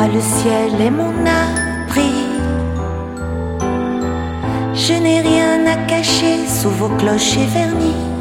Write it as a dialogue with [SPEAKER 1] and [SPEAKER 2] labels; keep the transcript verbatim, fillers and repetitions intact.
[SPEAKER 1] le ciel est mon abri. Je n'ai rien à cacher sous vos clochers vernis.